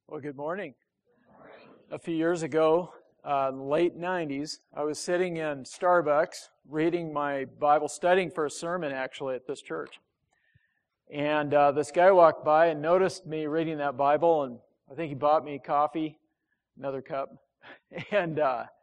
Well, good morning. A few years ago, late 90s, I was sitting in Starbucks reading my Bible, studying for a sermon actually at this church. And this guy walked by and noticed me reading that Bible, and I think he bought me coffee, another cup. And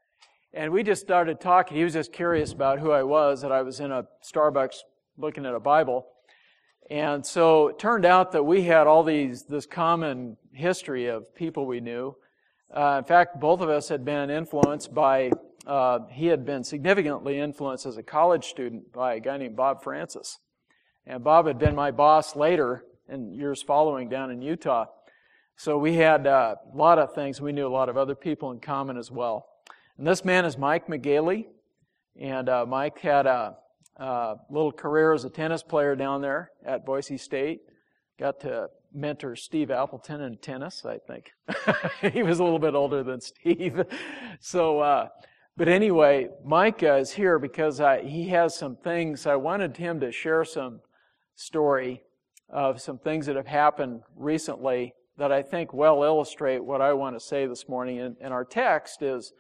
we just started talking. He was just curious about who I was, that I was in a Starbucks looking at a Bible. And so it turned out that we had all this common history of people we knew. In fact, both of us had been influenced by, he had been significantly influenced as a college student by a guy named Bob Francis. And Bob had been my boss later in years following down in Utah. So we had a lot of things. We knew a lot of other people in common as well. And this man is Mike McGaley. And Mike had a little career as a tennis player down there at Boise State. Got to mentor Steve Appleton in tennis, I think. He was a little bit older than Steve. So, but anyway, Mike is here because he has some things. I wanted him to share some story of some things that have happened recently that I think well illustrate what I want to say this morning. And our text is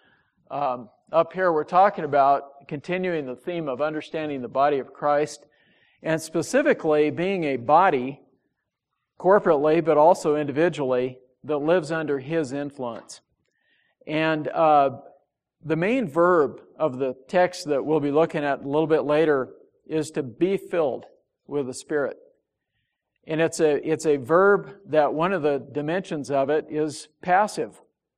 up here. We're talking about continuing the theme of understanding the body of Christ, and specifically being a body corporately, but also individually, that lives under His influence. And the main verb of the text that we'll be looking at a little bit later is to be filled with the Spirit. And it's a verb that one of the dimensions of it is passive,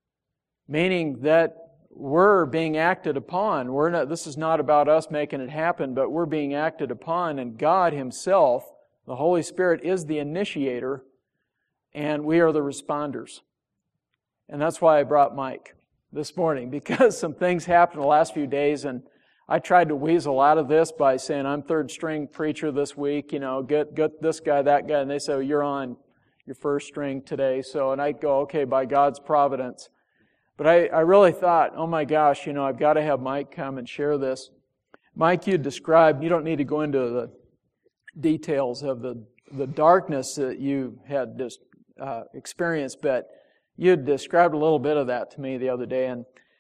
meaning that we're being acted upon. This is not about us making it happen, but we're being acted upon, and God Himself, the Holy Spirit, is the initiator, and we are the responders. And that's why I brought Mike this morning, because some things happened the last few days, and I tried to weasel out of this by saying, I'm third string preacher this week, get this guy, that guy, and they say, you're on your first string today. And I'd go, okay, by God's providence. But I really thought, oh my gosh, I've got to have Mike come and share this. Mike, you described, you don't need to go into the details of the darkness that you had just experienced, but you had described a little bit of that to me the other day.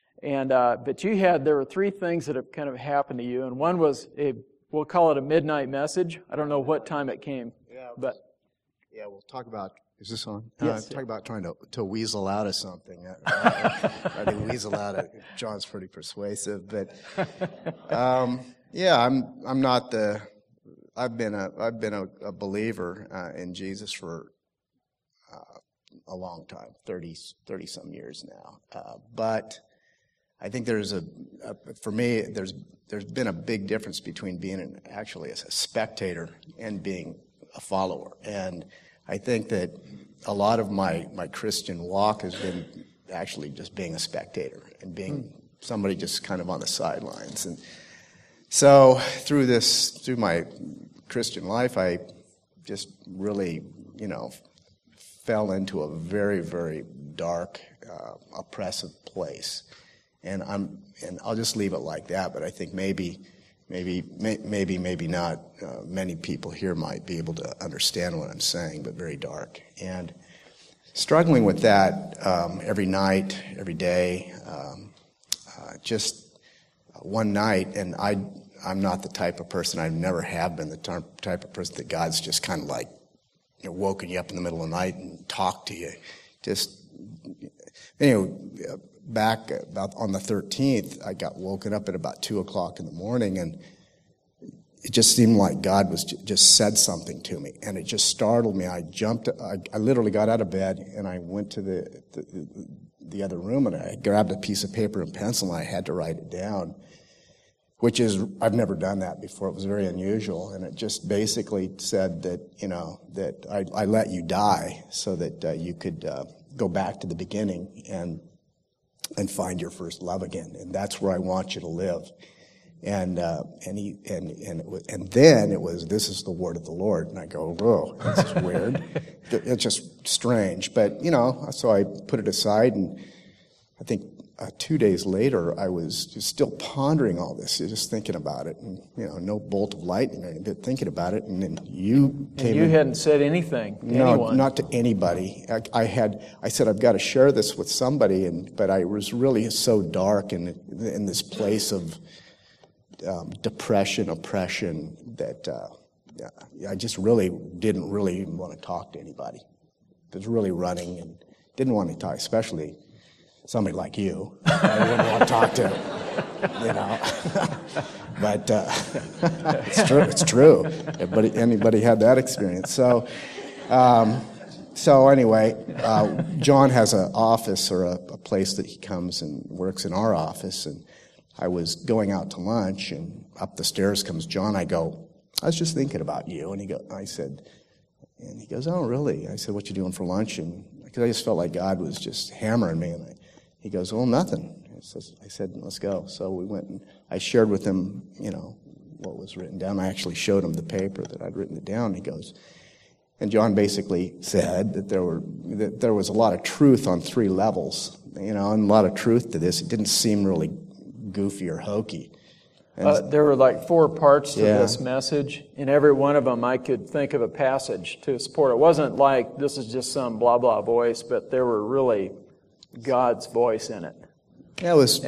But there were three things that have kind of happened to you, and one was we'll call it a midnight message. I don't know what time it came, but we'll talk about. Is this on? Yes. Talk about trying to weasel out of something. I think weasel out of John's pretty persuasive, but I'm not the. I've been a believer in Jesus for a long time, 30 some years now. But I think for me, there's been a big difference between being actually a spectator and being a follower. And I think that a lot of my Christian walk has been actually just being a spectator and being somebody just kind of on the sidelines. And so through my Christian life, I just really, fell into a very, very dark, oppressive place. And I'll just leave it like that. But I think maybe not. Many people here might be able to understand what I'm saying, but very dark. And struggling with that every night, every day. Just one night, and I'm not the type of person, I never have been the type of person that God's just kind of like, woken you up in the middle of the night and talked to you. Just, back about on the 13th, I got woken up at about 2 o'clock in the morning, and it just seemed like God was just said something to me, and it just startled me. I literally got out of bed, and I went to the other room, and I grabbed a piece of paper and pencil, and I had to write it down, which is, I've never done that before. It was very unusual, and it just basically said that, that I let you die so that you could go back to the beginning and find your first love again, and that's where I want you to live. And then it was, this is the word of the Lord. And I go, whoa, this is weird. It's just strange. But, so I put it aside, and I think 2 days later, I was just still pondering all this, just thinking about it, and no bolt of lightning or anything, but thinking about it, and then you came. And you hadn't said anything to anyone. Not to anybody. I said I've got to share this with somebody, but I was really so dark in this place of depression, oppression, that I just really didn't really even want to talk to anybody. I was really running and didn't want to talk, especially somebody like you. I wouldn't want to talk to, But it's true. It's true. Anybody had that experience? So anyway, John has an office or a place that he comes and works in our office, and I was going out to lunch, and up the stairs comes John. I go, I was just thinking about you, and he goes, oh, really? I said, what you doing for lunch? And because I just felt like God was just hammering me, and he goes, well, nothing. I said, let's go. So we went, and I shared with him, what was written down. I actually showed him the paper that I'd written it down. He goes, and John basically said that there was a lot of truth on 3 levels, and a lot of truth to this. It didn't seem really goofy or hokey. There were like 4 parts to this message. In every one of them, I could think of a passage to support. It wasn't like this is just some blah, blah voice, but there were really God's voice in it. Yeah, it was,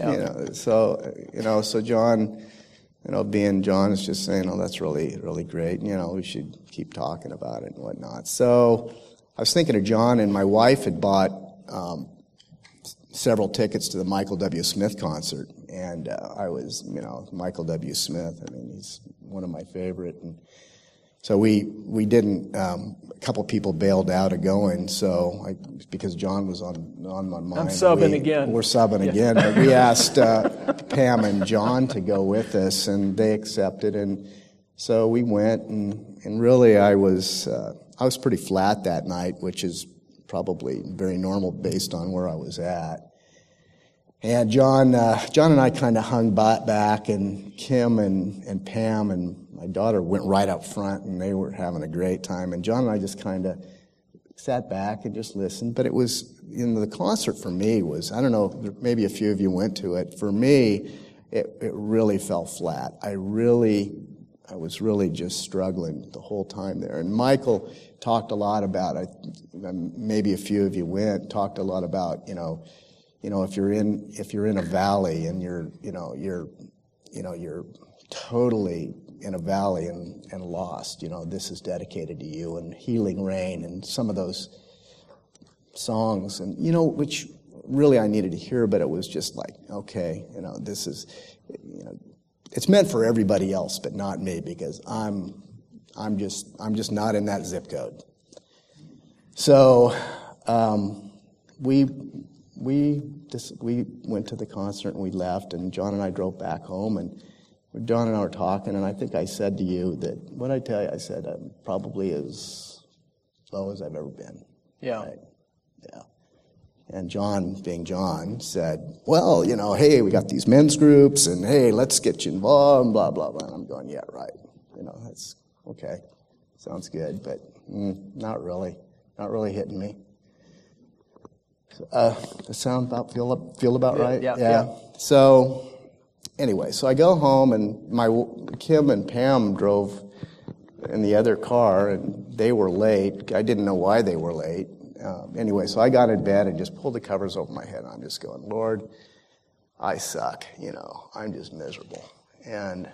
so John, being John is just saying, oh, that's really, really great. We should keep talking about it and whatnot. So I was thinking of John, and my wife had bought several tickets to the Michael W. Smith concert. And I was, Michael W. Smith, he's one of my favorite. And so we didn't, a couple people bailed out of going, because John was on my mind. I'm subbing again. We're subbing again. But we asked Pam and John to go with us, and they accepted. And so we went, and really I was pretty flat that night, which is probably very normal based on where I was at. And John and I kind of hung back, and Kim and Pam and my daughter went right up front, and they were having a great time. And John and I just kind of sat back and just listened. But it was, the concert for me was, I don't know, maybe a few of you went to it. For me, it really fell flat. I was really just struggling the whole time there. And Michael talked a lot about, maybe a few of you talked a lot about, if you're in a valley and you're totally in a valley and lost, this is dedicated to you, and Healing Rain and some of those songs, and which really I needed to hear, but it was just like, okay, this is, it's meant for everybody else, but not me, because I'm just not in that zip code. So we went to the concert and we left, and John and I drove back home, and John and I were talking, and I think I said to you that, what I tell you, I said, I'm probably as low as I've ever been. Yeah. Right? Yeah. And John, being John, said, well, hey, we got these men's groups, and hey, let's get you involved, and blah, blah, blah. And I'm going, yeah, right. That's okay. Sounds good, but not really hitting me. The sound feel about right? Yeah. So anyway, so I go home, and Kim and Pam drove in the other car, and they were late. I didn't know why they were late. Anyway, so I got in bed and just pulled the covers over my head, and I'm just going, Lord, I suck. I'm just miserable. And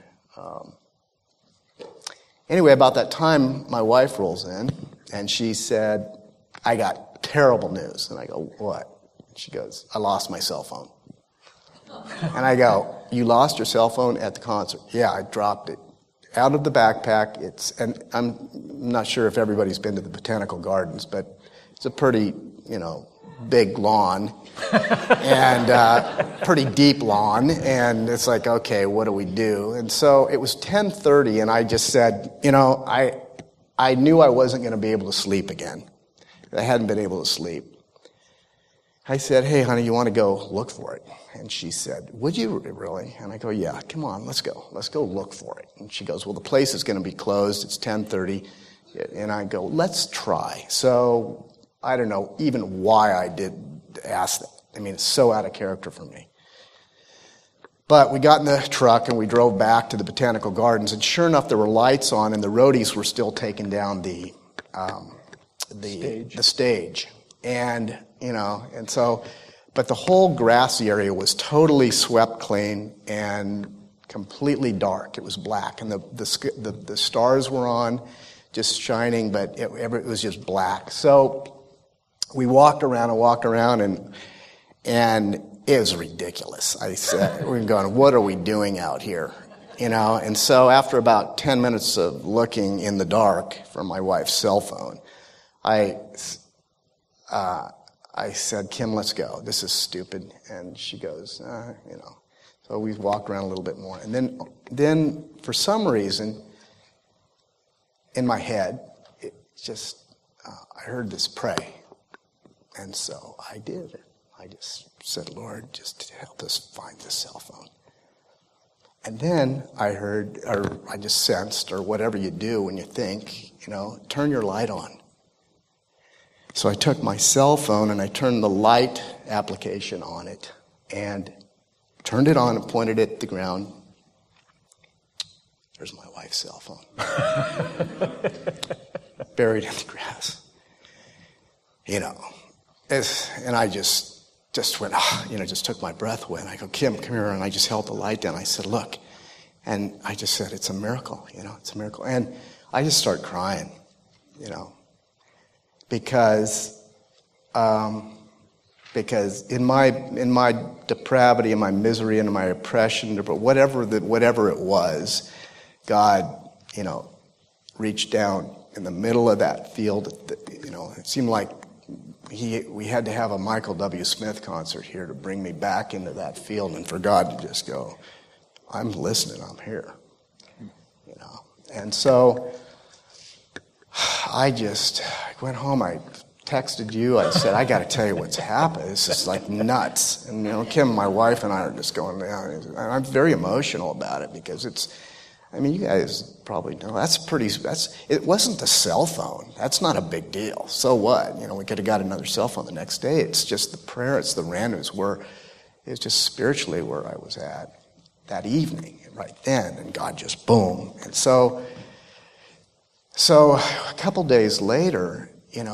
anyway, about that time, my wife rolls in, and she said, I got terrible news. And I go, what? She goes, I lost my cell phone. And I go, you lost your cell phone at the concert? Yeah, I dropped it out of the backpack. And I'm not sure if everybody's been to the Botanical Gardens, but it's a pretty, big lawn and pretty deep lawn. And it's like, okay, what do we do? And so it was 10:30, and I just said, I knew I wasn't going to be able to sleep again. I hadn't been able to sleep. I said, hey, honey, you want to go look for it? And she said, would you really? And I go, yeah, come on, let's go. Let's go look for it. And she goes, well, the place is going to be closed. It's 10:30. And I go, let's try. So I don't know even why I did ask that. it's so out of character for me. But we got in the truck and we drove back to the Botanical Gardens, and sure enough, there were lights on, and the roadies were still taking down the stage. And, and so, but the whole grassy area was totally swept clean and completely dark. It was black, and the stars were on, just shining, but it was just black. So we walked around, and it was ridiculous. I said, we're going, what are we doing out here? And so after about 10 minutes of looking in the dark for my wife's cell phone, I said, Kim, let's go. This is stupid. And she goes, So we walked around a little bit more. And then for some reason, in my head, it just, I heard this pray. And so I did. I just said, Lord, just help us find this cell phone. And then I heard, or I just sensed, or whatever you do when you think, turn your light on. So I took my cell phone and I turned the light application on it and turned it on and pointed it at the ground. There's my wife's cell phone. Buried in the grass. And I just went, just took my breath away. And I go, Kim, come here. And I just held the light down. I said, look. And I just said, it's a miracle, it's a miracle. And I just start crying, because in my depravity and my misery and my oppression, whatever it was, God, reached down in the middle of that field. It seemed like we had to have a Michael W. Smith concert here to bring me back into that field, and for God to just go, I'm listening, I'm here. And so I went home, I texted you, I said, I got to tell you what's happened. This is like nuts. And Kim, my wife, and I are just going down. And I'm very emotional about it because you guys probably know, it wasn't the cell phone. That's not a big deal. So what? We could have got another cell phone the next day. It's just the prayer, it's the randoms, it's just spiritually where I was at that evening, right then, and God just boom. And so a couple days later,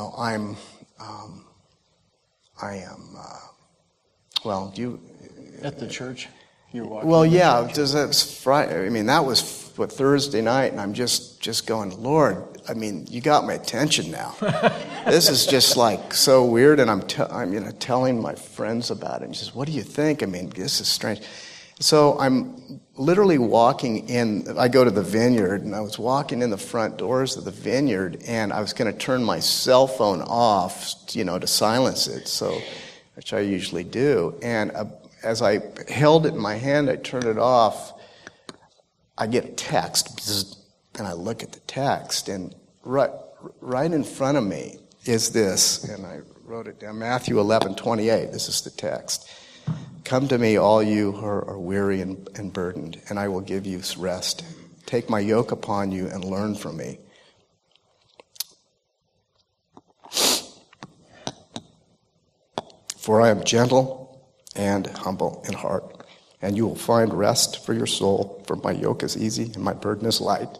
At the church you're walking? Well, yeah, that's Friday. That was Thursday night, and I'm just going, Lord, you got my attention now. This is just like so weird, and I'm telling my friends about it. And he says, what do you think? This is strange. So I'm literally walking in. I go to the vineyard, and I was walking in the front doors of the vineyard, and I was going to turn my cell phone off, to silence it, which I usually do. And as I held it in my hand, I turned it off. I get a text, and I look at the text, and right in front of me is this, and I wrote it down, Matthew 11:28. This is the text. Come to me, all you who are weary and burdened, and I will give you rest. Take my yoke upon you and learn from me. For I am gentle and humble in heart, and you will find rest for your soul, for my yoke is easy and my burden is light.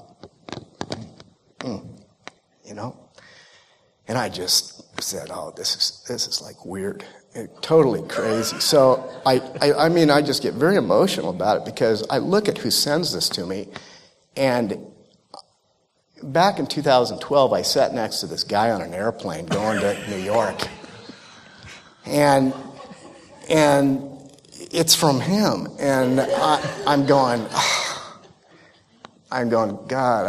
And I just said, oh, this is like weird, totally crazy. So I just get very emotional about it because I look at who sends this to me, and back in 2012, I sat next to this guy on an airplane going to New York, and it's from him, and I'm going, God,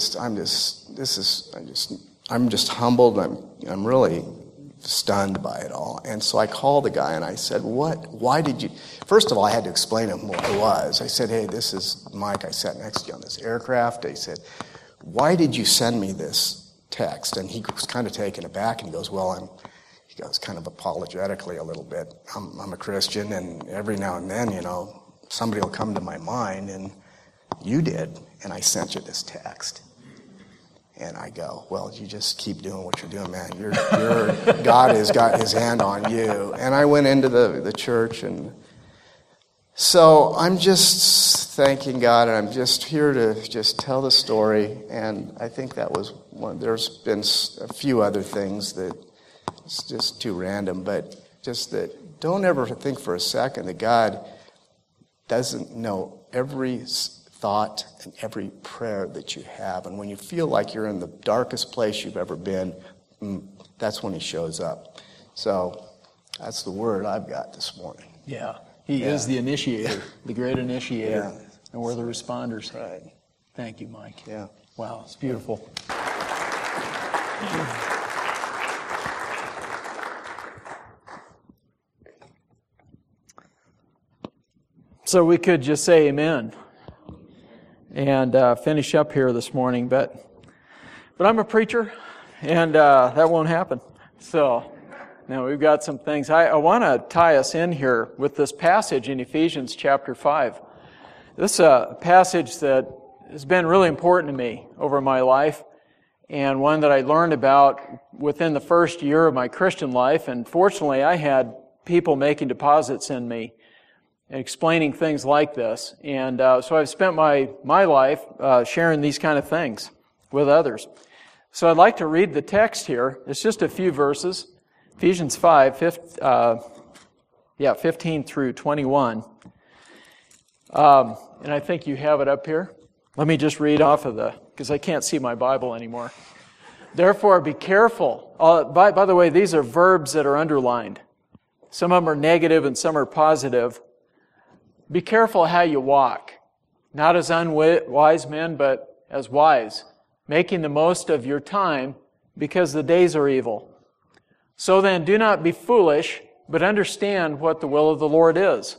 I'm just humbled. I'm really stunned by it all. And so I called the guy and I said, why did you, first of all, I had to explain to him what it was. I said, hey, this is Mike. I sat next to you on this aircraft. I said, why did you send me this text? And he was kind of taken aback, and he goes, he goes kind of apologetically a little bit. I'm a Christian, and every now and then, somebody will come to my mind, and you did, and I sent you this text. And I go, well, you just keep doing what you're doing, man. God has got his hand on you. And I went into the church, and so I'm just thanking God, and I'm just here to just tell the story. And I think that was one. There's been a few other things that it's just too random, but just that don't ever think for a second that God doesn't know every thought and every prayer that you have. And when you feel like you're in the darkest place you've ever been, that's when he shows up. So that's the word I've got this morning. Yeah. He is the initiator, the great initiator. Yeah. And we're the responders. Right. Thank you, Mike. Yeah. Wow, it's beautiful. So we could just say amen and finish up here this morning, but I'm a preacher, and that won't happen. So now we've got some things. I want to tie us in here with this passage in Ephesians chapter 5. This is a passage that has been really important to me over my life, and one that I learned about within the first year of my Christian life. And fortunately, I had people making deposits in me and explaining things like this. And so I've spent my life sharing these kind of things with others. So I'd like to read the text here. It's just a few verses. Ephesians 5, 15 through 21. And I think you have it up here. Let me just read off of because I can't see my Bible anymore. Therefore, be careful. By the way, these are verbs that are underlined. Some of them are negative and some are positive. Be careful how you walk, not as unwise men, but as wise, making the most of your time because the days are evil. So then, do not be foolish, but understand what the will of the Lord is.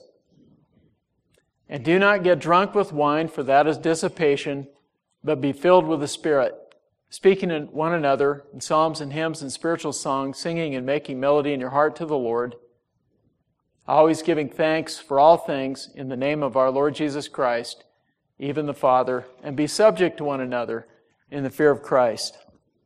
And do not get drunk with wine, for that is dissipation, but be filled with the Spirit, speaking to one another in psalms and hymns and spiritual songs, singing and making melody in your heart to the Lord, always giving thanks for all things in the name of our Lord Jesus Christ, even the Father, and be subject to one another in the fear of Christ.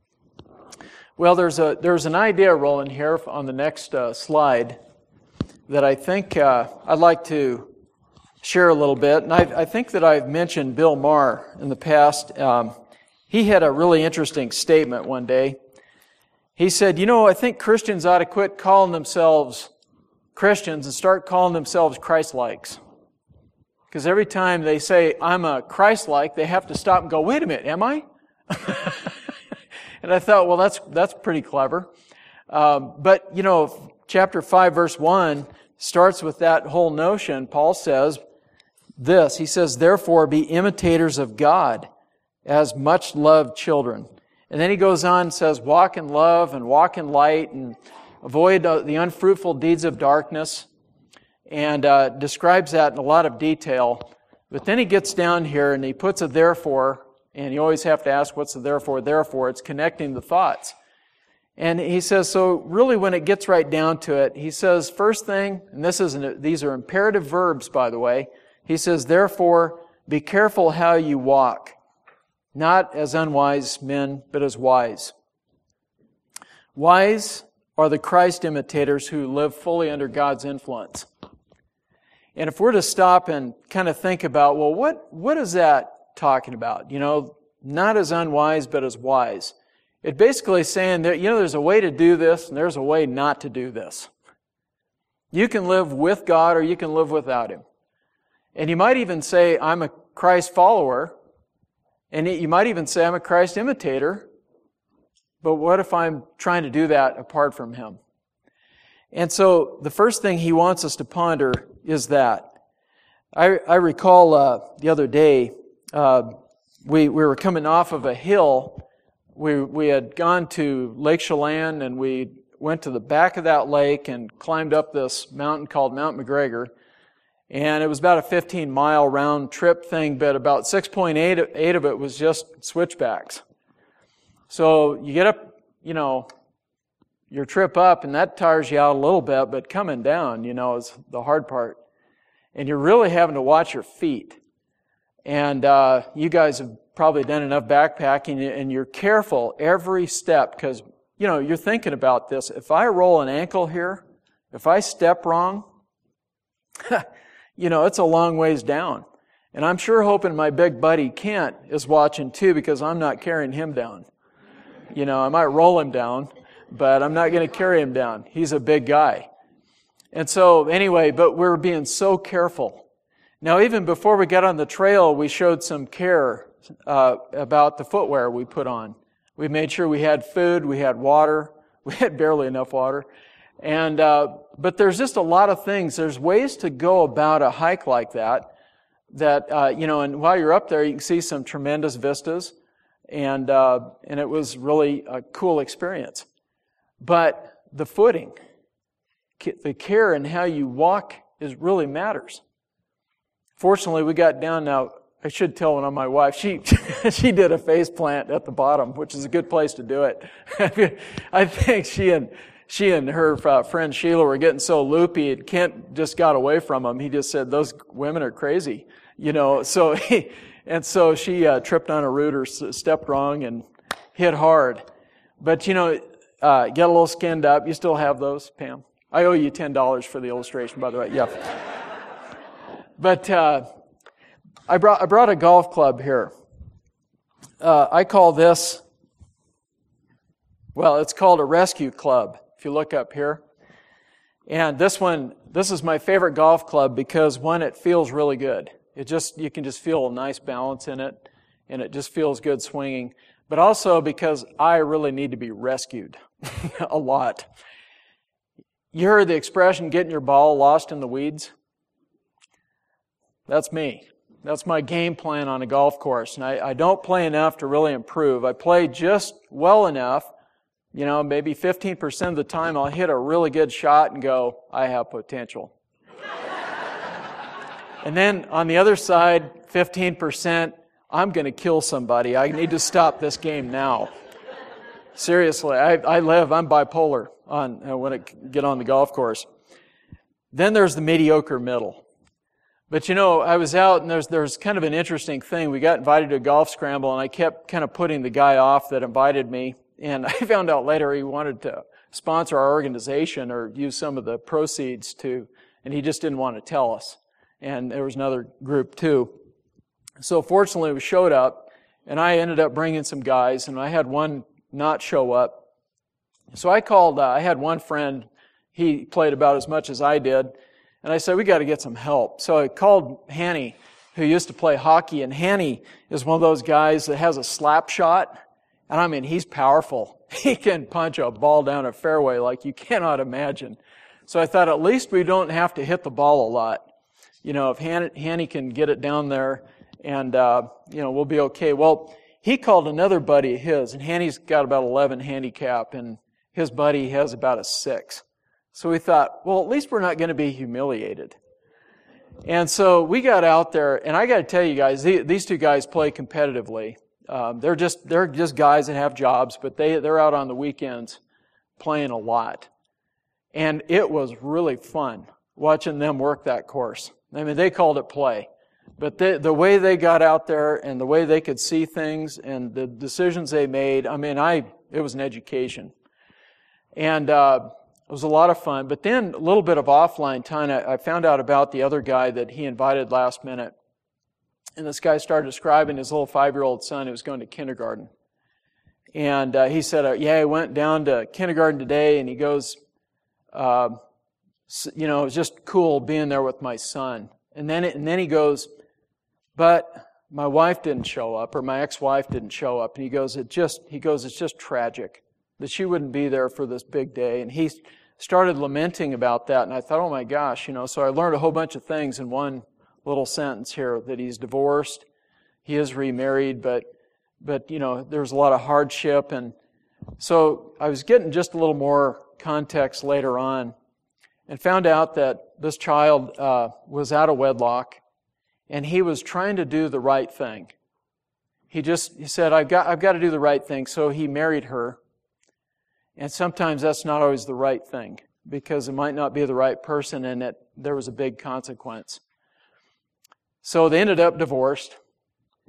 Well, there's an idea rolling here on the next slide that I think I'd like to share a little bit. And I think that I've mentioned Bill Maher in the past. He had a really interesting statement one day. He said, I think Christians ought to quit calling themselves Christians and start calling themselves Christ-likes. Because every time they say, I'm a Christ-like, they have to stop and go, wait a minute, am I? And I thought, well, that's pretty clever. But chapter 5, verse 1 starts with that whole notion. Paul says this. He says, therefore, be imitators of God as much loved children. And then he goes on and says, walk in love and walk in light and avoid the unfruitful deeds of darkness, and describes that in a lot of detail. But then he gets down here and he puts a therefore, and you always have to ask, what's the therefore? Therefore, it's connecting the thoughts. And he says, so really when it gets right down to it, he says, first thing, and these are imperative verbs, by the way, he says, therefore, be careful how you walk, not as unwise men, but as wise. Wise are the Christ imitators who live fully under God's influence. And if we're to stop and kind of think about, well, what is that talking about? Not as unwise, but as wise. It's basically saying that, there's a way to do this and there's a way not to do this. You can live with God or you can live without Him. And you might even say, I'm a Christ follower. And you might even say, I'm a Christ imitator. But what if I'm trying to do that apart from Him? And so the first thing he wants us to ponder is that. I recall the other day, we were coming off of a hill. We had gone to Lake Chelan, and we went to the back of that lake and climbed up this mountain called Mount McGregor. And it was about a 15-mile round trip thing, but about 6.8 of it was just switchbacks. So you get up, your trip up, and that tires you out a little bit, but coming down, is the hard part. And you're really having to watch your feet. And you guys have probably done enough backpacking, and you're careful every step because, you're thinking about this. If I roll an ankle here, if I step wrong, it's a long ways down. And I'm sure hoping my big buddy Kent is watching too because I'm not carrying him down. I might roll him down, but I'm not going to carry him down. He's a big guy. And so anyway, but we're being so careful. Now, even before we got on the trail, we showed some care about the footwear we put on. We made sure we had food, we had water. We had barely enough water. And but there's just a lot of things. There's ways to go about a hike like that, and while you're up there, you can see some tremendous vistas, and it was really a cool experience. But the footing, the care and how you walk really matters. Fortunately, we got down now. I should tell one of my wife, she did a face plant at the bottom, which is a good place to do it. I think she and her friend Sheila were getting so loopy, and Kent just got away from them. He just said, "Those women are crazy," So she tripped on a root or stepped wrong and hit hard. But get a little skinned up. You still have those, Pam? I owe you $10 for the illustration, by the way. Yeah. But I brought a golf club here. I call this, it's called a rescue club, if you look up here. And this is my favorite golf club because, one, it feels really good. You can just feel a nice balance in it, and it just feels good swinging. But also because I really need to be rescued a lot. You heard the expression, getting your ball lost in the weeds? That's me. That's my game plan on a golf course. And I don't play enough to really improve. I play just well enough. Maybe 15% of the time I'll hit a really good shot and go, I have potential. And then on the other side, 15%, I'm going to kill somebody. I need to stop this game now. Seriously, I'm bipolar when I get on the golf course. Then there's the mediocre middle. But I was out, and there's kind of an interesting thing. We got invited to a golf scramble, and I kept kind of putting the guy off that invited me. And I found out later he wanted to sponsor our organization or use some of the proceeds and he just didn't want to tell us. And there was another group too. So fortunately we showed up, and I ended up bringing some guys, and I had one not show up. So I called, I had one friend, he played about as much as I did, and I said, we got to get some help. So I called Hanny, who used to play hockey, and Hanny is one of those guys that has a slap shot. And I mean, he's powerful. He can punch a ball down a fairway like you cannot imagine. So I thought, at least we don't have to hit the ball a lot. If Hanny can get it down there, and we'll be okay. Well, he called another buddy of his, and Hanny's got about 11 handicap, and his buddy has about a 6. So we thought, well, at least we're not going to be humiliated. And so we got out there, and I got to tell you guys, these two guys play competitively. They're just guys that have jobs, but they're out on the weekends playing a lot. And it was really fun watching them work that course. I mean, they called it play. But the way they got out there and the way they could see things and the decisions they made, it was an education. And it was a lot of fun. But then a little bit of offline time, I found out about the other guy that he invited last minute. And this guy started describing his little 5-year-old son who was going to kindergarten. And he said, I went down to kindergarten today, and he goes, it was just cool being there with my son. And then he goes, but my wife didn't show up, or my ex-wife didn't show up. And he goes, it's just tragic that she wouldn't be there for this big day. And he started lamenting about that. And I thought, oh my gosh, so I learned a whole bunch of things in one little sentence here, that he's divorced, he is remarried, but there's a lot of hardship. And so I was getting just a little more context later on, and found out that this child was out of wedlock, and he was trying to do the right thing. He said, I've got to do the right thing. So he married her. And sometimes that's not always the right thing, because it might not be the right person, and there was a big consequence. So they ended up divorced.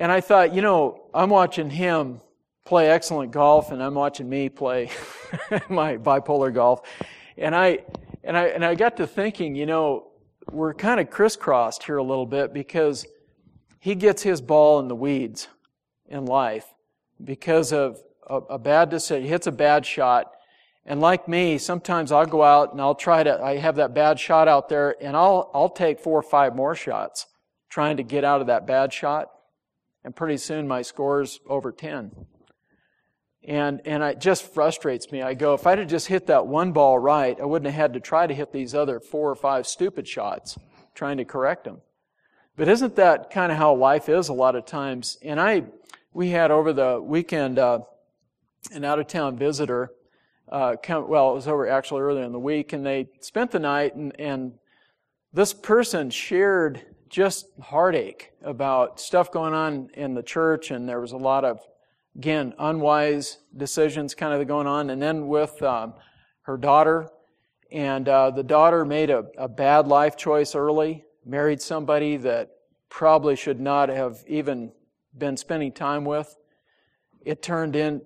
And I thought, I'm watching him play excellent golf, and I'm watching me play my bipolar golf. And I got to thinking, we're kind of crisscrossed here a little bit, because he gets his ball in the weeds in life because of a bad decision. He hits a bad shot. And like me, sometimes I'll go out and I have that bad shot out there, and I'll take 4 or 5 more shots trying to get out of that bad shot. And pretty soon my score's over 10. And it just frustrates me. I go, if I'd have just hit that one ball right, I wouldn't have had to try to hit these other 4 or 5 stupid shots trying to correct them. But isn't that kind of how life is a lot of times? And we had over the weekend an out-of-town visitor. It was over actually earlier in the week, and they spent the night, and this person shared just heartache about stuff going on in the church, and there was a lot of, again, unwise decisions kind of going on. And then with her daughter, and the daughter made a bad life choice early, married somebody that probably should not have even been spending time with. It she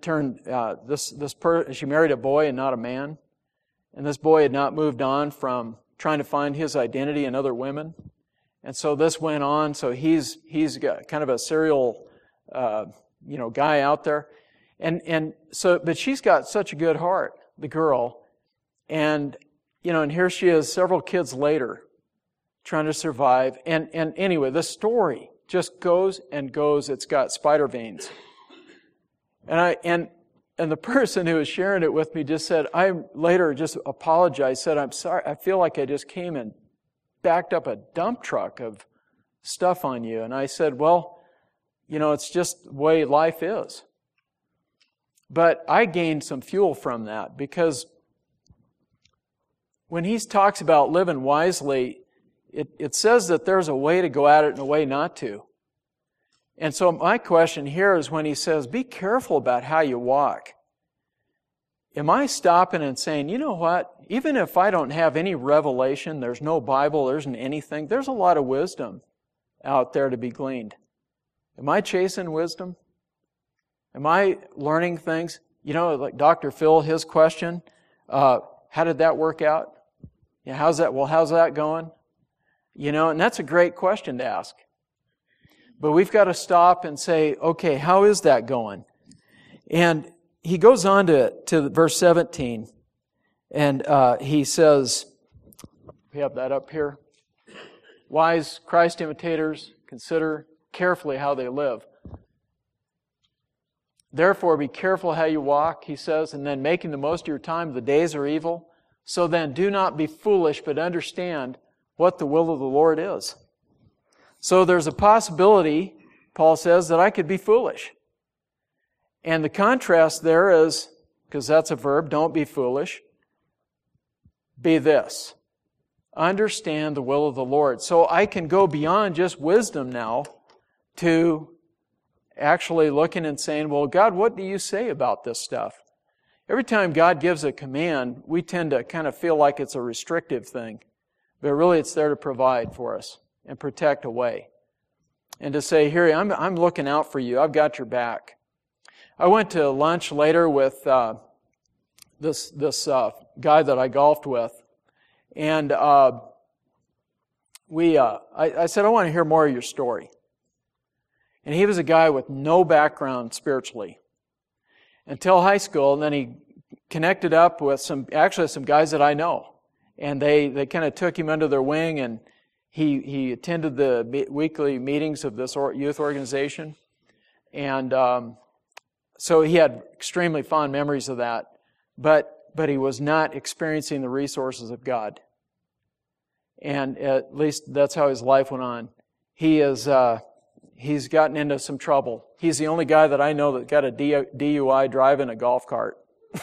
married a boy and not a man. And this boy had not moved on from trying to find his identity in other women. And so this went on. So he's got kind of a serial, guy out there. But she's got such a good heart, the girl. And here she is several kids later, trying to survive. And anyway, the story just goes and goes. It's got spider veins. And the person who was sharing it with me just said, I later just apologized, said, I'm sorry, I feel like I just came and backed up a dump truck of stuff on you. And I said, well, it's just the way life is. But I gained some fuel from that, because when he talks about living wisely, it says that there's a way to go at it and a way not to. And so my question here is, when he says, be careful about how you walk, am I stopping and saying, you know what, even if I don't have any revelation, there's no Bible, there isn't anything, there's a lot of wisdom out there to be gleaned. Am I chasing wisdom? Am I learning things? Like Dr. Phil, his question, how did that work out? How's that going? And that's a great question to ask. But we've got to stop and say, okay, how is that going? And he goes on to verse 17, and he says, we have that up here. Wise Christ imitators, consider carefully how they live. Therefore, be careful how you walk, he says, and then making the most of your time. The days are evil. So then do not be foolish, but understand what the will of the Lord is. So there's a possibility, Paul says, that I could be foolish. And the contrast there is, because that's a verb, don't be foolish, be this. Understand the will of the Lord. So I can go beyond just wisdom now to actually looking and saying, well, God, what do you say about this stuff? Every time God gives a command, we tend to kind of feel like it's a restrictive thing. But really it's there to provide for us and protect a way. And to say, here, I'm looking out for you. I've got your back. I went to lunch later with this guy that I golfed with. And I said, I want to hear more of your story. And he was a guy with no background spiritually until high school. And then he connected up with some guys that I know. And they kind of took him under their wing, and he attended the weekly meetings of this youth organization. And so he had extremely fond memories of that. But he was not experiencing the resources of God. And at least that's how his life went on. He's gotten into some trouble. He's the only guy that I know that got a DUI driving a golf cart.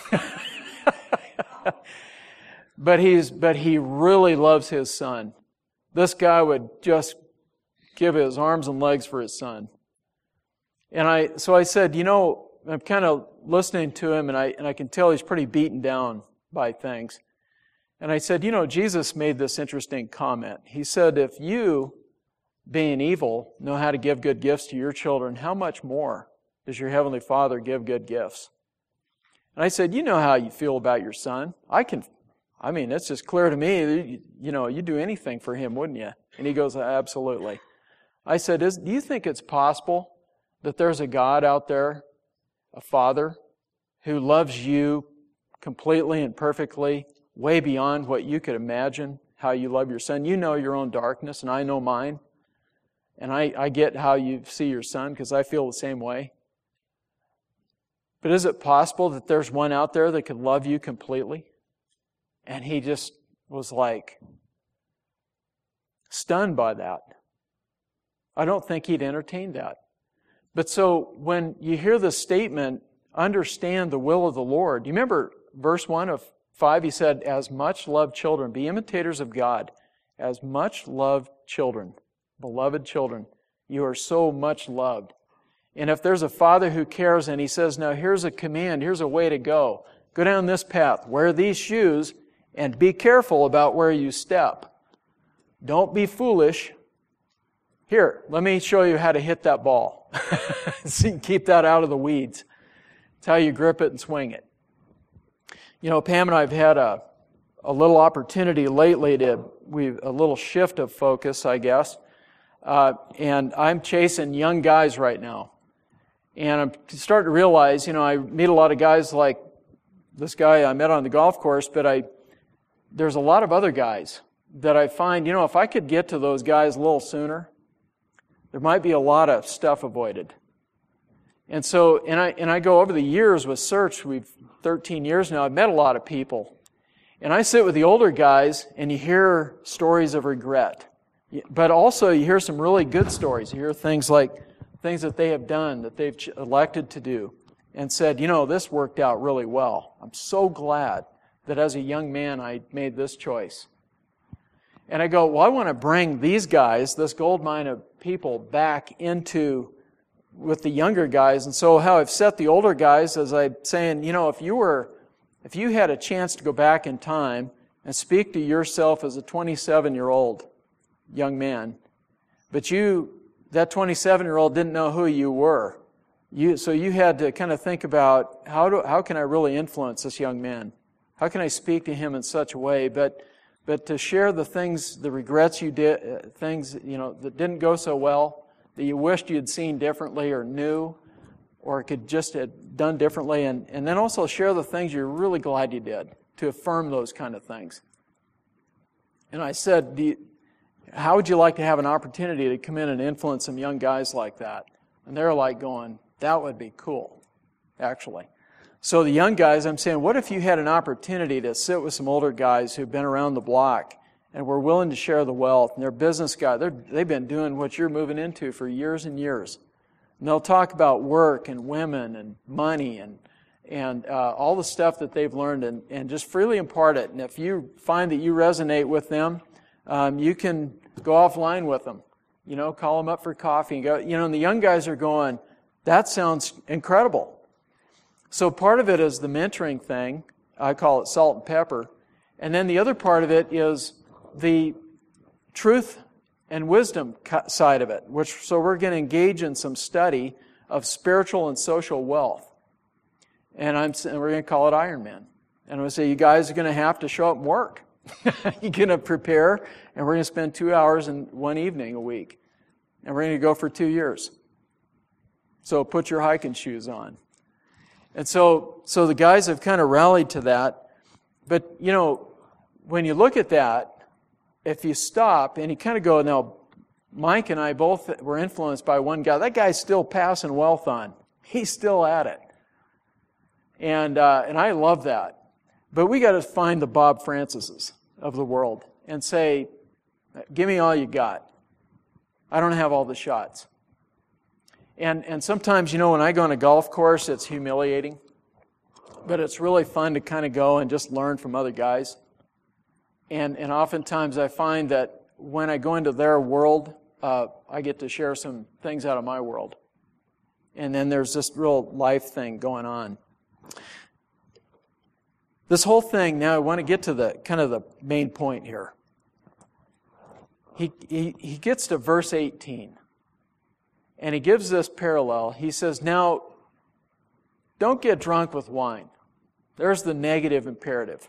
But he really loves his son. This guy would just give his arms and legs for his son. And so I said, I'm kind of listening to him, and I can tell he's pretty beaten down by things. And I said, Jesus made this interesting comment. He said, if you being evil, know how to give good gifts to your children, how much more does your Heavenly Father give good gifts? And I said, you know how you feel about your son. It's just clear to me, you'd do anything for him, wouldn't you? And he goes, absolutely. I said, do you think it's possible that there's a God out there, a Father, who loves you completely and perfectly, way beyond what you could imagine, how you love your son? You know your own darkness, and I know mine. And I get how you see your son, because I feel the same way. But is it possible that there's one out there that could love you completely? And he just was like stunned by that. I don't think he'd entertained that. But so when you hear this statement, understand the will of the Lord. You remember verse 1 of 5, he said, as much loved children, be imitators of God. As much loved children, beloved children, you are so much loved. And if there's a father who cares and he says, now here's a command, here's a way to go. Go down this path, wear these shoes, and be careful about where you step. Don't be foolish. Here, let me show you how to hit that ball. So you can keep that out of the weeds. It's how you grip it and swing it. Pam and I have had a little opportunity lately a little shift of focus, I guess. And I'm chasing young guys right now. And I'm starting to realize, I meet a lot of guys like this guy I met on the golf course, but there's a lot of other guys that I find, if I could get to those guys a little sooner, there might be a lot of stuff avoided. And so, and I go over the years with Search, we've 13 years now, I've met a lot of people. And I sit with the older guys and you hear stories of regret. But also you hear some really good stories. You hear things that they have done, that they've elected to do, and said, this worked out really well. I'm so glad that as a young man I made this choice. And I go, well, I want to bring these guys, this gold mine of people, back with the younger guys. And so how I've set the older guys is I'm saying, if you had a chance to go back in time and speak to yourself as a 27-year-old young man, but that 27-year-old didn't know who you were. So you had to kind of think about how can I really influence this young man? How can I speak to him in such a way? But to share the things, the regrets you did, things that didn't go so well, that you wished you'd seen differently or knew, or could just have done differently, and then also share the things you're really glad you did, to affirm those kind of things. And I said, how would you like to have an opportunity to come in and influence some young guys like that? And they're like going, that would be cool, actually. So the young guys, I'm saying, what if you had an opportunity to sit with some older guys who've been around the block and were willing to share the wealth, and they're business guys, they've been doing what you're moving into for years and years. And they'll talk about work and women and money and all the stuff that they've learned and just freely impart it. And if you find that you resonate with them, you can go offline with them. Call them up for coffee and go, and the young guys are going, that sounds incredible. So part of it is the mentoring thing. I call it salt and pepper. And then the other part of it is the truth and wisdom side of it, so we're going to engage in some study of spiritual and social wealth. And we're going to call it Iron Man. And I'm going to say, you guys are going to have to show up and work. You're going to prepare, and we're going to spend 2 hours in one evening a week. And we're going to go for 2 years. So put your hiking shoes on. And so the guys have kind of rallied to that. But, when you look at that, if you stop and you kind of go, now, Mike and I both were influenced by one guy. That guy's still passing wealth on. He's still at it. And I love that. But we got to find the Bob Francises of the world and say, give me all you got. I don't have all the shots. And sometimes, when I go on a golf course, it's humiliating. But it's really fun to kind of go and just learn from other guys. And oftentimes I find that when I go into their world, I get to share some things out of my world. And then there's this real life thing going on. This whole thing, now I want to get to the main point here. he gets to verse 18. And he gives this parallel. He says, now, don't get drunk with wine. There's the negative imperative.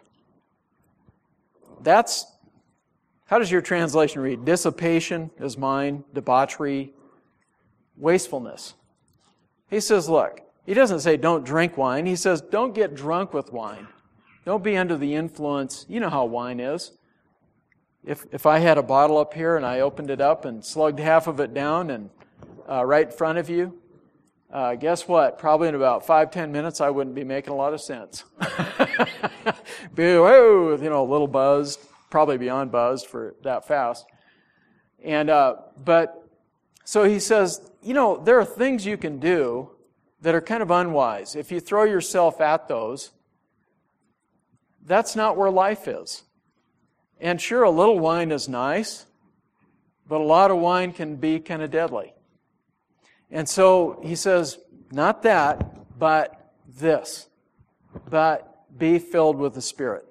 How does your translation read? Dissipation is mine, debauchery, wastefulness. He says, look, he doesn't say don't drink wine. He says don't get drunk with wine. Don't be under the influence. You know how wine is. If I had a bottle up here and I opened it up and slugged half of it down and right in front of you, guess what? Probably in about 5-10 minutes I wouldn't be making a lot of sense. Be, whoa, a little buzzed, probably beyond buzzed for that fast. And but so he says, there are things you can do that are kind of unwise. If you throw yourself at those, that's not where life is. And sure, a little wine is nice, but a lot of wine can be kind of deadly. And so he says, not that, but this. But be filled with the Spirit.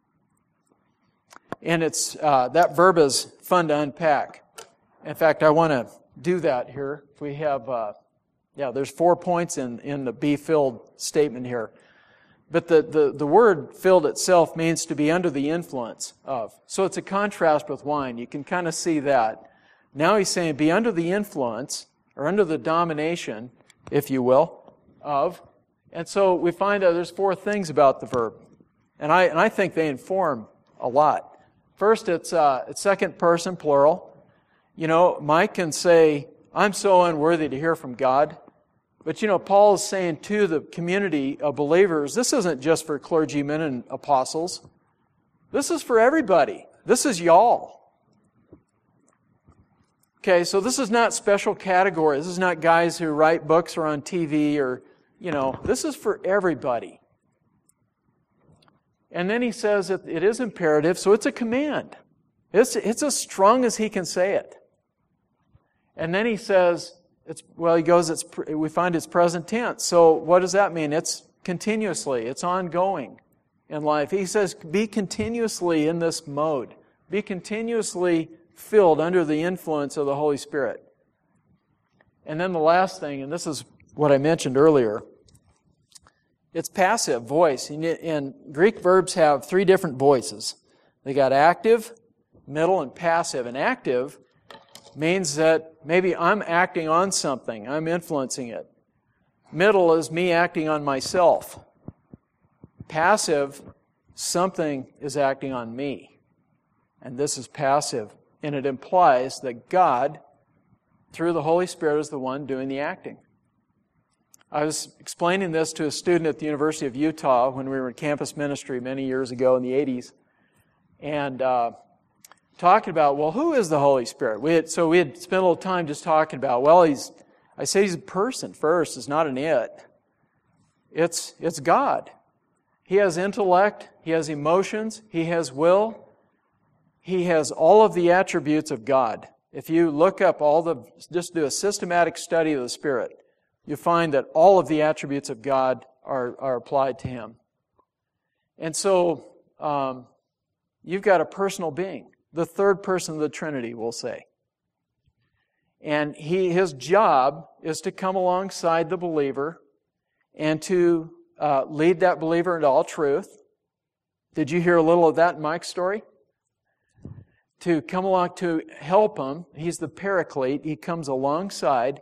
And it's that verb is fun to unpack. In fact, I want to do that here. We have, there's 4 points in the be filled statement here. But the word filled itself means to be under the influence of. So it's a contrast with wine. You can kind of see that. Now he's saying be under the influence, or under the domination, if you will, of. And so we find out there's 4 things about the verb. And I think they inform a lot. First, it's second person plural. Mike can say, I'm so unworthy to hear from God. But Paul is saying to the community of believers, this isn't just for clergymen and apostles. This is for everybody. This is y'all. Okay, so this is not special category. This is not guys who write books or on TV or, this is for everybody. And then he says that it is imperative, so it's a command. It's as strong as he can say it. And then he says, we find it's present tense. So what does that mean? It's continuously. It's ongoing in life. He says, be continuously in this mode. Be continuously filled under the influence of the Holy Spirit. And then the last thing, and this is what I mentioned earlier, it's passive voice. And Greek verbs have 3 different voices. They got active, middle, and passive. And active means that maybe I'm acting on something. I'm influencing it. Middle is me acting on myself. Passive, something is acting on me. And this is passive. And it implies that God, through the Holy Spirit, is the one doing the acting. I was explaining this to a student at the University of Utah when we were in campus ministry many years ago in the 80s. And talking about, who is the Holy Spirit? We had spent a little time just talking about, I say he's a person first. It's not an it. It's God. He has intellect. He has emotions. He has will. He has all of the attributes of God. If you look up just do a systematic study of the Spirit, you find that all of the attributes of God are applied to Him. And so, you've got a personal being. The third person of the Trinity, we'll say. And his job is to come alongside the believer and to lead that believer into all truth. Did you hear a little of that in Mike's story? To come along to help him. He's the paraclete. He comes alongside.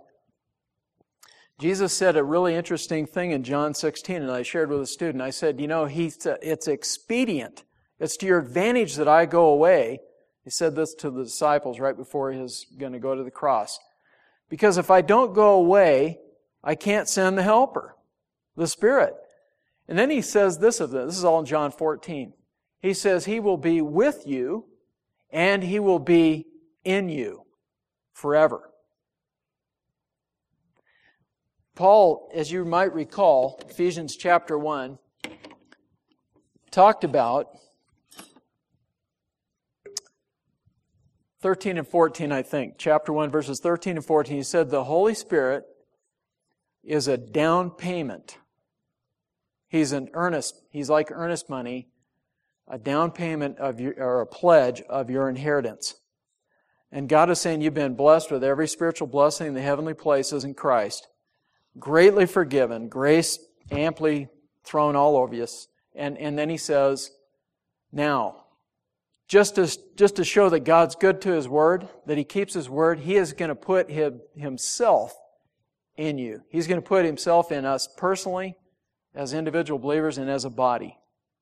Jesus said a really interesting thing in John 16, and I shared with a student. I said, it's expedient. It's to your advantage that I go away. He said this to the disciples right before he was going to go to the cross. Because if I don't go away, I can't send the Helper, the Spirit. And then he says this of this. This is all in John 14. He says, He will be with you and He will be in you forever. Paul, as you might recall, Ephesians chapter 1, talked about 13 and 14, I think. Chapter 1, verses 13 and 14. He said the Holy Spirit is a down payment. He's like earnest money, a down payment or a pledge of your inheritance. And God is saying you've been blessed with every spiritual blessing in the heavenly places in Christ. Greatly forgiven, grace amply thrown all over you. And then He says, now, just to show that God's good to His Word, that He keeps His Word, He is going to put Himself in you. He's going to put Himself in us personally, as individual believers, and as a body.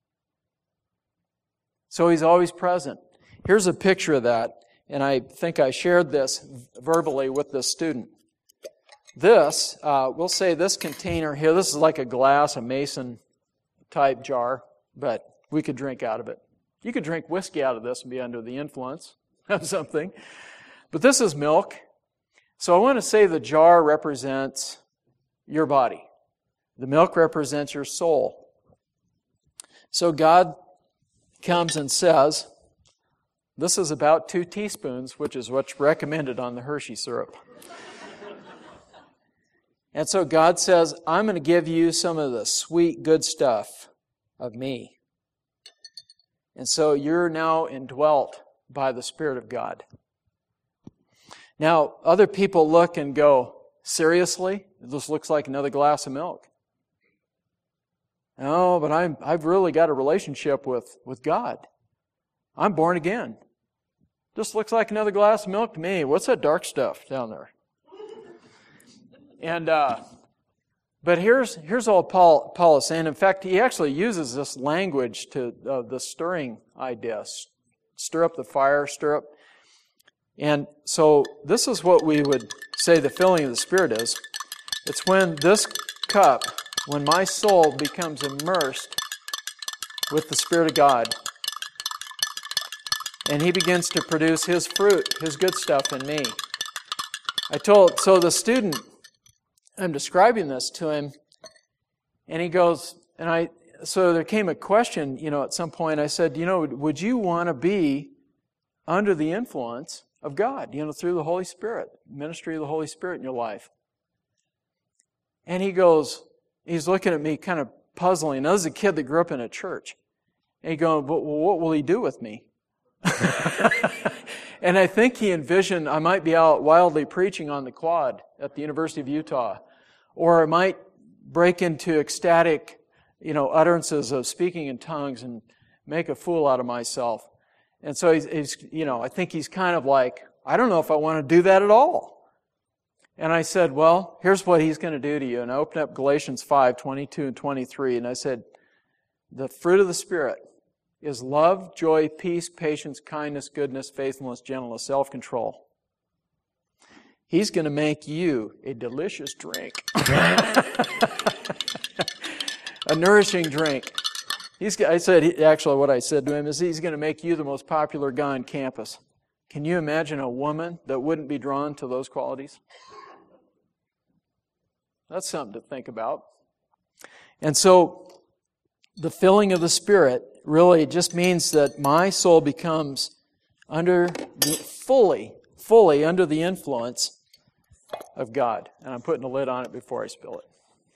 So He's always present. Here's a picture of that, and I think I shared this verbally with this student. This, we'll say this container here, this is like a glass, a mason type jar, but we could drink out of it. You could drink whiskey out of this and be under the influence of something. But this is milk. So I want to say the jar represents your body. The milk represents your soul. So God comes and says, this is about 2 teaspoons, which is what's recommended on the Hershey syrup. And so God says, I'm going to give you some of the sweet, good stuff of me. And so you're now indwelt by the Spirit of God. Now, other people look and go, seriously? This looks like another glass of milk. No, but I've really got a relationship with God. I'm born again. This looks like another glass of milk to me. What's that dark stuff down there? And but here's all Paul is saying. In fact, he actually uses this language to the stirring idea. Stir up the fire, stir up. And so this is what we would say the filling of the Spirit is. It's when this cup, when my soul becomes immersed with the Spirit of God, and He begins to produce His fruit, His good stuff in me. So the student, I'm describing this to him, and he goes, so there came a question, at some point. I said, would you want to be under the influence of God, through the Holy Spirit, ministry of the Holy Spirit in your life? And he's looking at me kind of puzzling. Now, this is a kid that grew up in a church. And he goes, well, what will He do with me? And I think he envisioned I might be out wildly preaching on the quad at the University of Utah. Or I might break into ecstatic, utterances of speaking in tongues and make a fool out of myself. And so he's I think he's kind of like, I don't know if I want to do that at all. And I said, well, here's what He's going to do to you. And I opened up Galatians 5:22 and 23, and I said, the fruit of the Spirit is love, joy, peace, patience, kindness, goodness, faithfulness, gentleness, self-control. He's going to make you a delicious drink. A nourishing drink. What I said to him is He's going to make you the most popular guy on campus. Can you imagine a woman that wouldn't be drawn to those qualities? That's something to think about. And so, the filling of the Spirit really just means that my soul becomes fully under the influence of God. And I'm putting a lid on it before I spill it.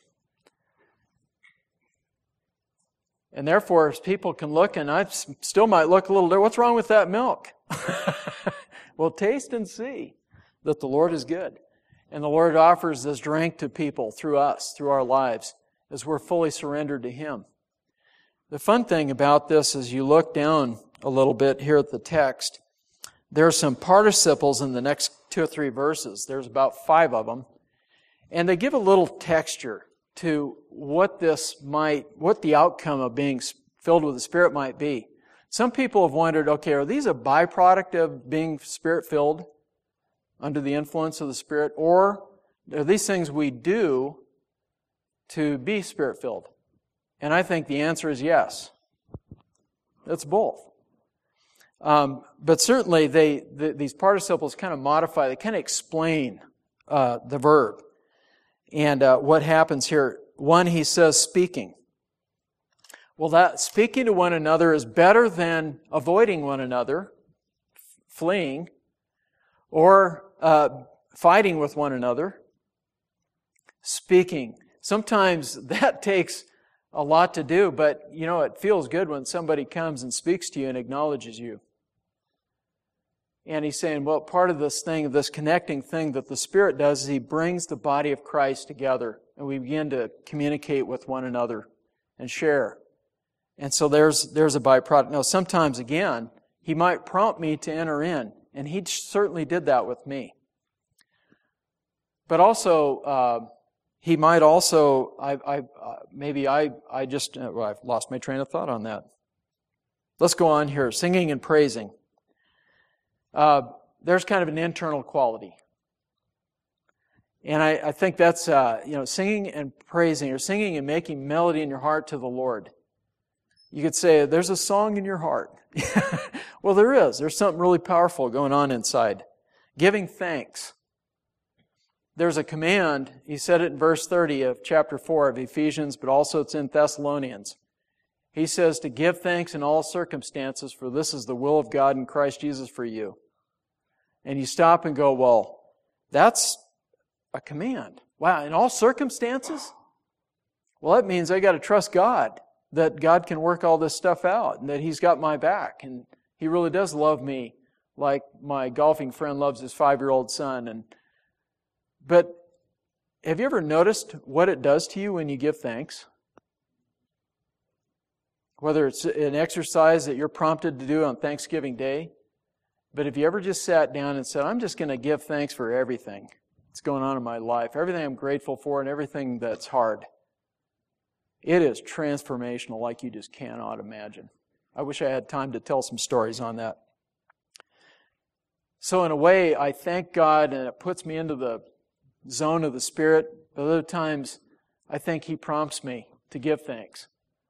And therefore, as people can look, and I still might look a little different, what's wrong with that milk? Well, taste and see that the Lord is good. And the Lord offers this drink to people through us, through our lives, as we're fully surrendered to Him. The fun thing about this is you look down a little bit here at the text, there are some participles in the next 2 or 3 verses. There's about 5 of them. And they give a little texture to what the outcome of being filled with the Spirit might be. Some people have wondered, okay, are these a byproduct of being Spirit-filled under the influence of the Spirit? Or are these things we do to be Spirit-filled? And I think the answer is yes. It's both. But certainly these participles kind of modify, they kind of explain the verb. And what happens here, one, he says speaking. Well, that speaking to one another is better than avoiding one another, fleeing, or fighting with one another. Speaking. Sometimes that takes a lot to do, but it feels good when somebody comes and speaks to you and acknowledges you. And he's saying, well, part of this thing, this connecting thing that the Spirit does is He brings the body of Christ together, and we begin to communicate with one another and share. And so there's a byproduct. Now, sometimes, again, He might prompt me to enter in, and He certainly did that with me. But also, He might also, I've lost my train of thought on that. Let's go on here. Singing and praising. There's kind of an internal quality. And I think that's, singing and praising, or singing and making melody in your heart to the Lord. You could say, there's a song in your heart. Well, there is. There's something really powerful going on inside. Giving thanks. There's a command, he said it in verse 30 of chapter 4 of Ephesians, but also it's in Thessalonians. He says to give thanks in all circumstances, for this is the will of God in Christ Jesus for you. And you stop and go, well, that's a command. Wow, in all circumstances? Well, that means I got to trust God, that God can work all this stuff out, and that He's got my back, and He really does love me like my golfing friend loves his 5-year-old son. But have you ever noticed what it does to you when you give thanks? Whether it's an exercise that you're prompted to do on Thanksgiving Day, but have you ever just sat down and said, I'm just going to give thanks for everything that's going on in my life, everything I'm grateful for, and everything that's hard? It is transformational like you just cannot imagine. I wish I had time to tell some stories on that. So in a way, I thank God, and it puts me into the zone of the Spirit. But other times, I think He prompts me to give thanks.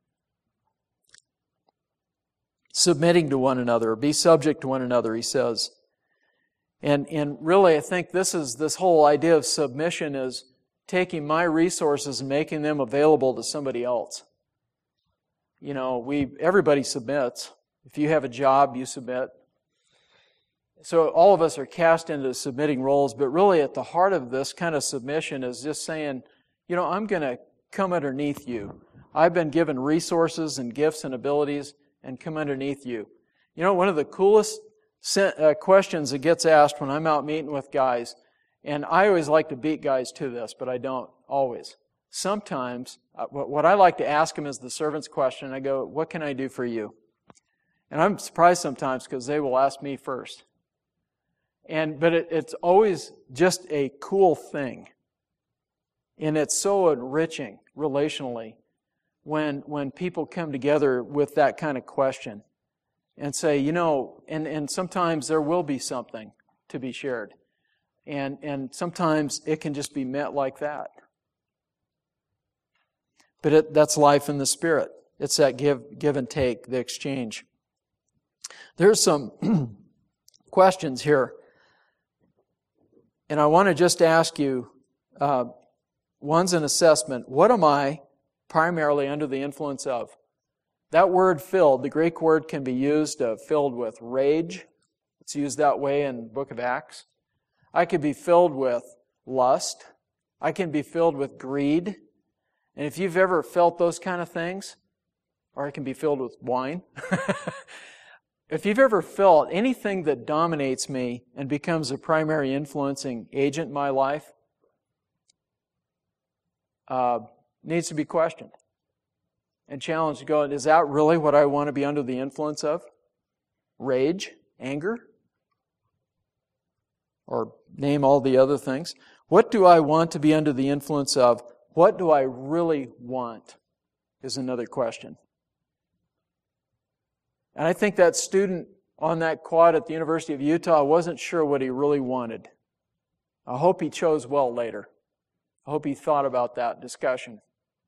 Submitting to one another, be subject to one another, he says. And really, I think this whole idea of submission is taking my resources and making them available to somebody else. You know, everybody submits. If you have a job, you submit. So all of us are cast into submitting roles, but really at the heart of this kind of submission is just saying, I'm going to come underneath you. I've been given resources and gifts and abilities and come underneath you. One of the coolest questions that gets asked when I'm out meeting with guys, and I always like to beat guys to this, but I don't always. Sometimes, what I like to ask them is the servant's question. I go, what can I do for you? And I'm surprised sometimes because they will ask me first. But it's always just a cool thing. And it's so enriching relationally when people come together with that kind of question and say, and sometimes there will be something to be shared. And sometimes it can just be met like that. But that's life in the Spirit. It's that give and take, the exchange. There's some questions here. And I want to just ask you, one's an assessment. What am I primarily under the influence of? That word filled, the Greek word can be used filled with rage. It's used that way in the book of Acts. I could be filled with lust. I can be filled with greed. And if you've ever felt those kind of things, or I can be filled with wine. If you've ever felt anything that dominates me and becomes a primary influencing agent in my life, needs to be questioned and challenged to go, is that really what I want to be under the influence of? Rage? Anger? Or name all the other things. What do I want to be under the influence of? What do I really want? Is another question. And I think that student on that quad at the University of Utah wasn't sure what he really wanted. I hope he chose well later. I hope he thought about that discussion.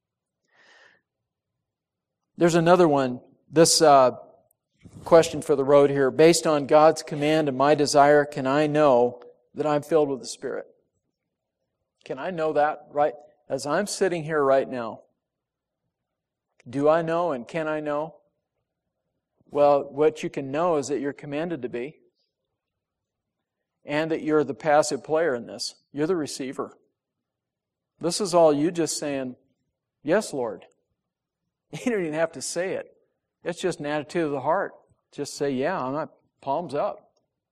There's another one. This question for the road here. Based on God's command and my desire, can I know that I'm filled with the Spirit? Can I know that right as I'm sitting here right now? Do I know and can I know? Well, what you can know is that you're commanded to be, and that you're the passive player in this. You're the receiver. This is all you just saying, yes, Lord. You don't even have to say it. It's just an attitude of the heart. Just say, yeah, I'm not, palms up.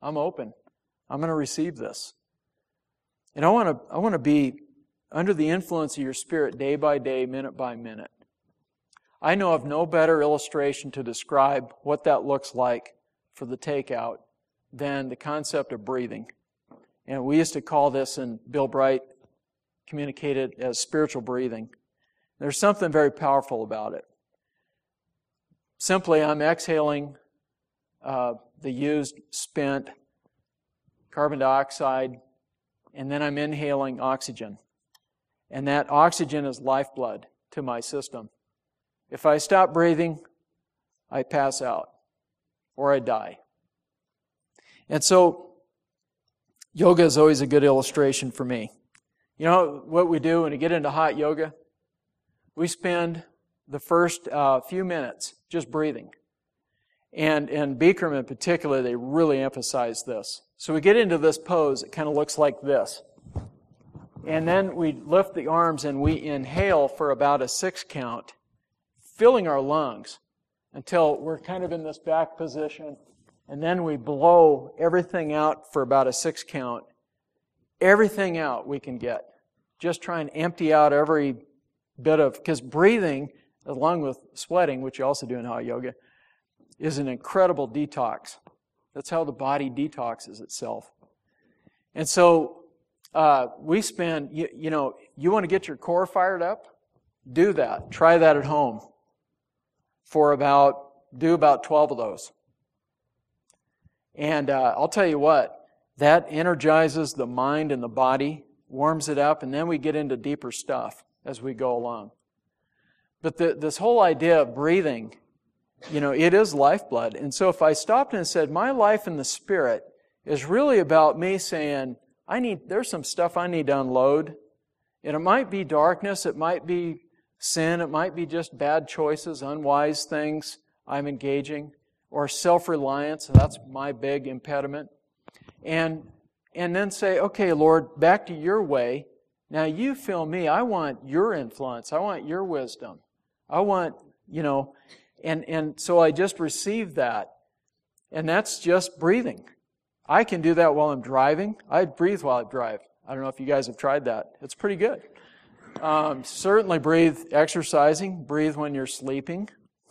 I'm open. I'm going to receive this. And I want to be under the influence of your Spirit day by day, minute by minute. I know of no better illustration to describe what that looks like for the takeout than the concept of breathing. And we used to call this, and Bill Bright communicated as spiritual breathing. There's something very powerful about it. Simply, I'm exhaling the used, spent carbon dioxide, and then I'm inhaling oxygen. And that oxygen is lifeblood to my system. If I stop breathing, I pass out or I die. And so, yoga is always a good illustration for me. You know what we do when we get into hot yoga? We spend the first few minutes just breathing. And Bikram in particular, they really emphasize this. So we get into this pose, it kind of looks like this. And then we lift the arms and we inhale for about a 6 count, filling our lungs until we're kind of in this back position. And then we blow everything out for about a 6 count. Everything out we can get. Just try and empty out every bit of, because breathing, along with sweating, which you also do in hot yoga, is an incredible detox. That's how the body detoxes itself. And so we spend, you want to get your core fired up? Do that. Try that at home do about 12 of those. And I'll tell you what, that energizes the mind and the body, warms it up, and then we get into deeper stuff as we go along. But this whole idea of breathing, it is lifeblood. And so if I stopped and said, my life in the Spirit is really about me saying, there's some stuff I need to unload. And it might be darkness, it might be sin, it might be just bad choices, unwise things I'm engaging, or self-reliance, that's my big impediment. And then say, okay, Lord, back to your way. Now you fill me. I want your influence. I want your wisdom. I want, and so I just receive that. And that's just breathing. I can do that while I'm driving. I breathe while I drive. I don't know if you guys have tried that. It's pretty good. Certainly breathe exercising. Breathe when you're sleeping.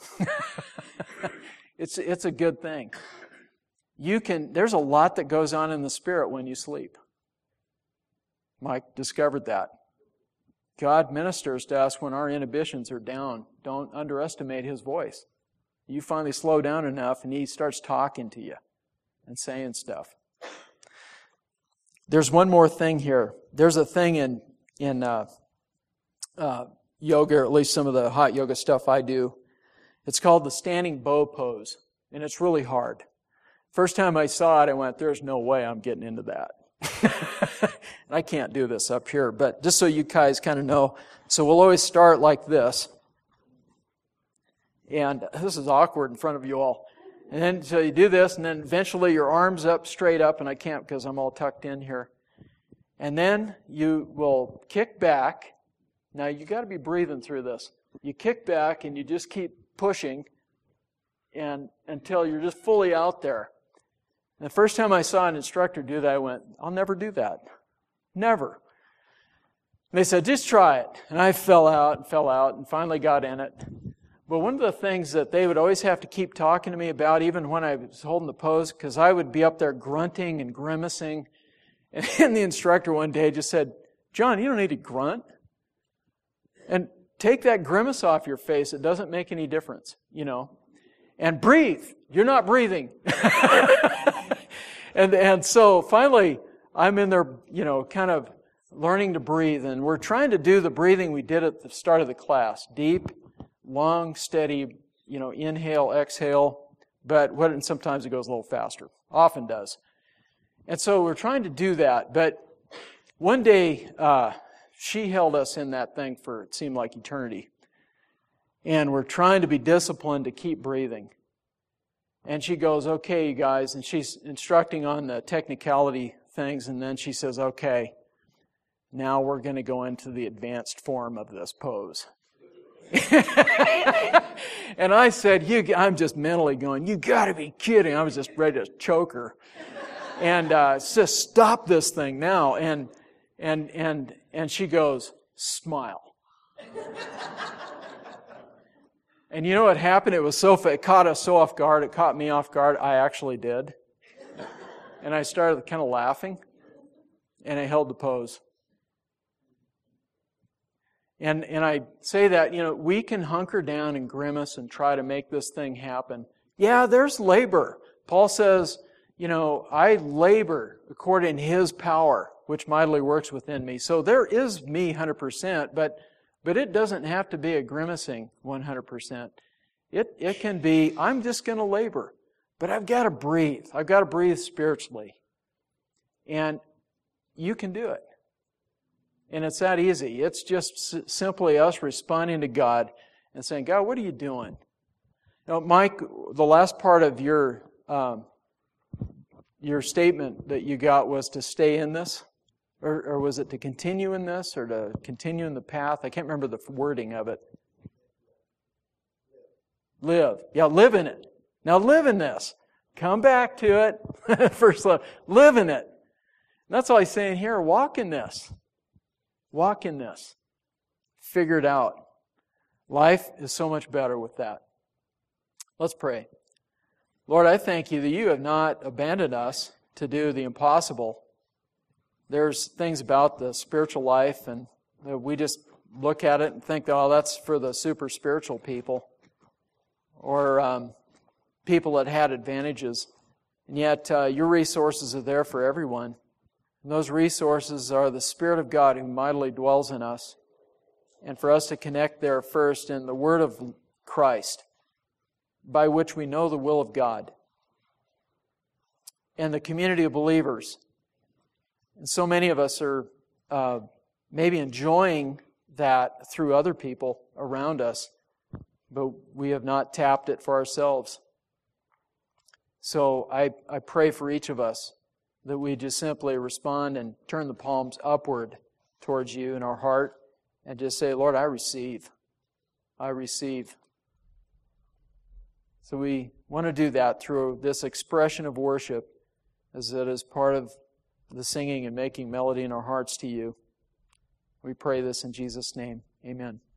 It's a good thing. There's a lot that goes on in the Spirit when you sleep. Mike discovered that. God ministers to us when our inhibitions are down. Don't underestimate His voice. You finally slow down enough and He starts talking to you and saying stuff. There's one more thing here. There's a thing in yoga, or at least some of the hot yoga stuff I do. It's called the standing bow pose, and it's really hard. First time I saw it, I went, there's no way I'm getting into that. I can't do this up here, but just so you guys kind of know. So we'll always start like this. And this is awkward in front of you all. And then so you do this, and then eventually your arms up, straight up, and I can't because I'm all tucked in here. And then you will kick back. Now you got to be breathing through this. You kick back and you just keep pushing and until you're just fully out there. And the first time I saw an instructor do that, I went, I'll never do that. Never. And they said, just try it. And I fell out and finally got in it. But one of the things that they would always have to keep talking to me about, even when I was holding the pose, because I would be up there grunting and grimacing. And the instructor one day just said, John, you don't need to grunt. And take that grimace off your face. It doesn't make any difference, And breathe. You're not breathing. And so finally, I'm in there, kind of learning to breathe. And we're trying to do the breathing we did at the start of the class. Deep, long, steady, inhale, exhale. And sometimes it goes a little faster. Often does. And so we're trying to do that. But one day, she held us in that thing for, it seemed like eternity. And we're trying to be disciplined to keep breathing. And she goes, okay, you guys, and she's instructing on the technicality things, and then she says, okay, now we're going to go into the advanced form of this pose. And I said, I'm just mentally going, you got to be kidding. I was just ready to choke her. And says, "Stop this thing now." And she goes, "Smile." And you know what happened? It caught us so off guard. It caught me off guard. I actually did. And I started kind of laughing. And I held the pose. And I say that, we can hunker down and grimace and try to make this thing happen. Yeah, there's labor. Paul says, I labor according to His power, which mightily works within me. So there is me 100%, but it doesn't have to be a grimacing 100%. It can be, I'm just going to labor, but I've got to breathe. I've got to breathe spiritually. And you can do it. And it's that easy. It's just simply us responding to God and saying, "God, what are you doing?" Mike, the last part of your statement that you got was to stay in this? Or was it to continue in this or to continue in the path? I can't remember the wording of it. Live. Yeah, live in it. Now live in this. Come back to it. First love. Live in it. And that's all he's saying here. Walk in this. Walk in this. Figure it out. Life is so much better with that. Let's pray. Lord, I thank You that You have not abandoned us to do the impossible. There's things about the spiritual life and we just look at it and think, "Oh, that's for the super spiritual people." Or people that had advantages. And yet, Your resources are there for everyone. And those resources are the Spirit of God who mightily dwells in us. And for us to connect there first in the Word of Christ, by which we know the will of God. And the community of believers. And so many of us are maybe enjoying that through other people around us, but we have not tapped it for ourselves. So I pray for each of us that we just simply respond and turn the palms upward towards You in our heart and just say, "Lord, I receive. I receive." So we want to do that through this expression of worship as it is part of the singing and making melody in our hearts to You. We pray this in Jesus' name. Amen.